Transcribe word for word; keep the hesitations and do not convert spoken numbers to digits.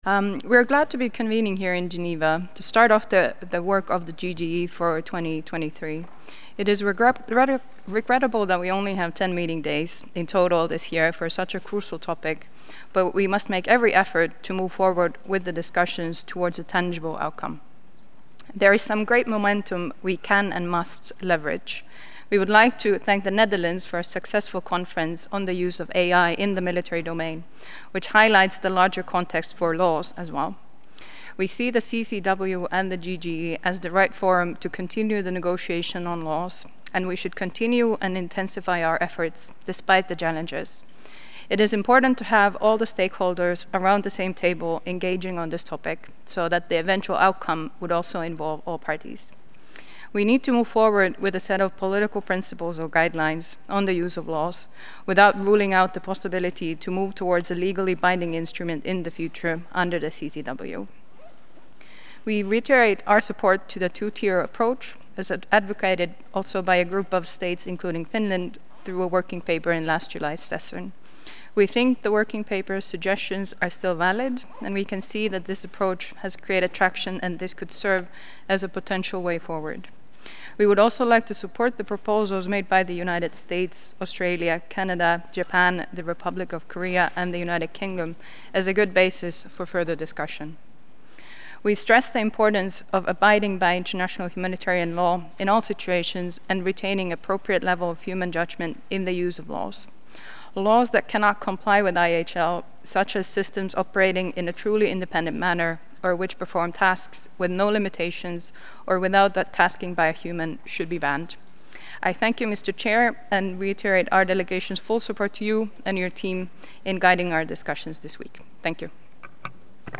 Um, we're glad to be convening here in Geneva to start off the, the work of the G G E for twenty twenty-three. It is regret, regret, regrettable that we only have ten meeting days in total this year for such a crucial topic, but we must make every effort to move forward with the discussions towards a tangible outcome. There is some great momentum we can and must leverage. We would like to thank the Netherlands for a successful conference on the use of A I in the military domain, which highlights the larger context for laws as well. We see the C C W and the G G E as the right forum to continue the negotiation on laws, and we should continue and intensify our efforts despite the challenges. It is important to have all the stakeholders around the same table engaging on this topic so that the eventual outcome would also involve all parties. We need to move forward with a set of political principles or guidelines on the use of laws without ruling out the possibility to move towards a legally binding instrument in the future under the C C W. We reiterate our support to the two-tier approach as advocated also by a group of states, including Finland, through a working paper in last July's session. We think the working paper's suggestions are still valid, and we can see that this approach has created traction and this could serve as a potential way forward. We would also like to support the proposals made by the United States, Australia, Canada, Japan, the Republic of Korea, and the United Kingdom as a good basis for further discussion. We stress the importance of abiding by international humanitarian law in all situations and retaining appropriate level of human judgment in the use of laws. Laws that cannot comply with I H L, such as systems operating in a truly independent manner or which perform tasks with no limitations or without that tasking by a human, should be banned. I thank you, Mister Chair, and reiterate our delegation's full support to you and your team in guiding our discussions this week. Thank you.